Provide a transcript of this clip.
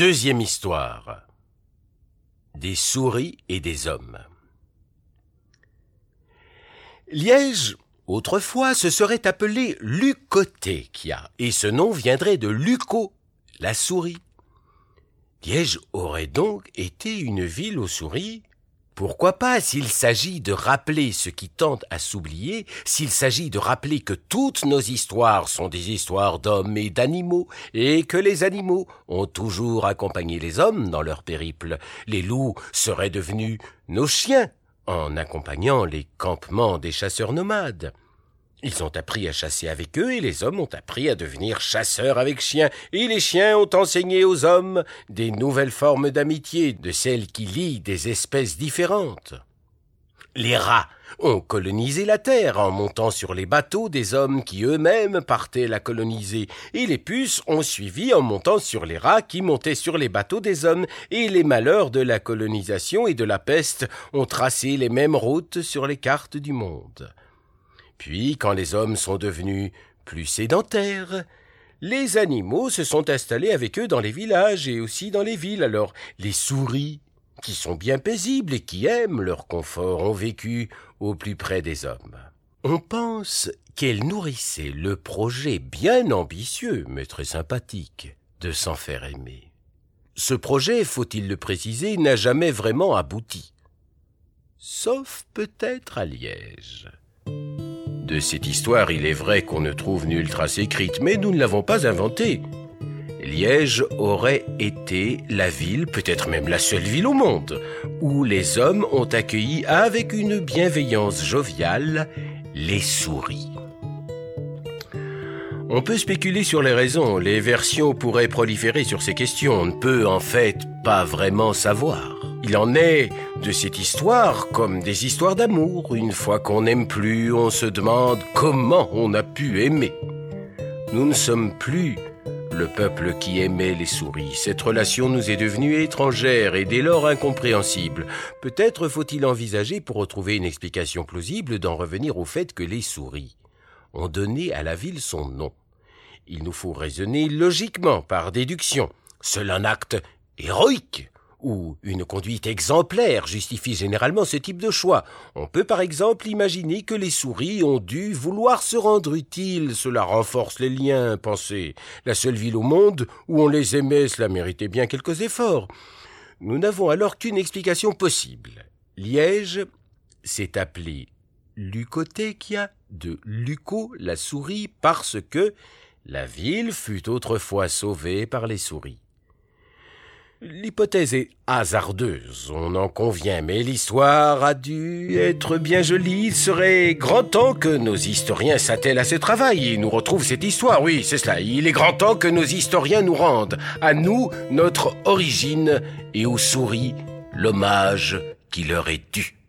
Deuxième histoire. Des souris et des hommes. Liège, autrefois, se serait appelé Lucotékia, et ce nom viendrait de Luco, la souris. Liège aurait donc été une ville aux souris. Pourquoi pas, s'il s'agit de rappeler ce qui tend à s'oublier, s'il s'agit de rappeler que toutes nos histoires sont des histoires d'hommes et d'animaux, et que les animaux ont toujours accompagné les hommes dans leur périple. Les loups seraient devenus nos chiens, en accompagnant les campements des chasseurs nomades. Ils ont appris à chasser avec eux et les hommes ont appris à devenir chasseurs avec chiens. Et les chiens ont enseigné aux hommes des nouvelles formes d'amitié, de celles qui lient des espèces différentes. Les rats ont colonisé la terre en montant sur les bateaux des hommes qui eux-mêmes partaient la coloniser. Et les puces ont suivi en montant sur les rats qui montaient sur les bateaux des hommes. Et les malheurs de la colonisation et de la peste ont tracé les mêmes routes sur les cartes du monde. Puis, quand les hommes sont devenus plus sédentaires, les animaux se sont installés avec eux dans les villages et aussi dans les villes. Alors, les souris, qui sont bien paisibles et qui aiment leur confort, ont vécu au plus près des hommes. On pense qu'elles nourrissaient le projet bien ambitieux, mais très sympathique, de s'en faire aimer. Ce projet, faut-il le préciser, n'a jamais vraiment abouti. Sauf peut-être à Liège. De cette histoire, il est vrai qu'on ne trouve nulle trace écrite, mais nous ne l'avons pas inventée. Liège aurait été la ville, peut-être même la seule ville au monde, où les hommes ont accueilli avec une bienveillance joviale les souris. On peut spéculer sur les raisons, les versions pourraient proliférer sur ces questions, on ne peut en fait pas vraiment savoir. Il en est de cette histoire comme des histoires d'amour. Une fois qu'on n'aime plus, on se demande comment on a pu aimer. Nous ne sommes plus le peuple qui aimait les souris. Cette relation nous est devenue étrangère et dès lors incompréhensible. Peut-être faut-il envisager, pour retrouver une explication plausible, d'en revenir au fait que les souris ont donné à la ville son nom. Il nous faut raisonner logiquement, par déduction. Seul un acte héroïque ou une conduite exemplaire justifie généralement ce type de choix. On peut par exemple imaginer que les souris ont dû vouloir se rendre utiles, cela renforce les liens, pensez. La seule ville au monde où on les aimait, cela méritait bien quelques efforts. Nous n'avons alors qu'une explication possible. Liège s'est appelé Lucotékia, de Luco, la souris, parce que la ville fut autrefois sauvée par les souris. L'hypothèse est hasardeuse, on en convient, mais l'histoire a dû être bien jolie. Il serait grand temps que nos historiens s'attellent à ce travail et nous retrouvent cette histoire. Oui, c'est cela, il est grand temps que nos historiens nous rendent, à nous, notre origine et aux souris, l'hommage qui leur est dû.